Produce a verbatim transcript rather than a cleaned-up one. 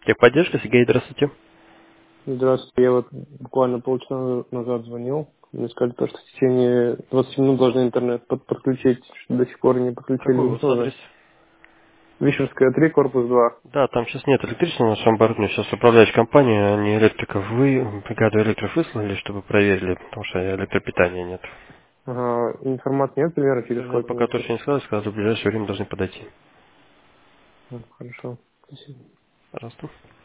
Техподдержка, Сергей, здравствуйте. Здравствуйте, я вот буквально полчаса назад звонил. Мне сказали, то, что в течение двадцати минут должны интернет под- подключить, что до сих пор не подключили. Какой у Ну, вас адрес? уже. Вишерская три, корпус два. Да, там сейчас нет электричества на нашем борту, сейчас управляющая компания, они электриков вы, бригаду электров выслали, чтобы проверили, потому что электропитания нет. Ага, информации нет, примерно, через Э, сколько Пока мне точно скажут. не сказали, сказали, в ближайшее время должны подойти. Ну, хорошо, спасибо. Пожалуйста.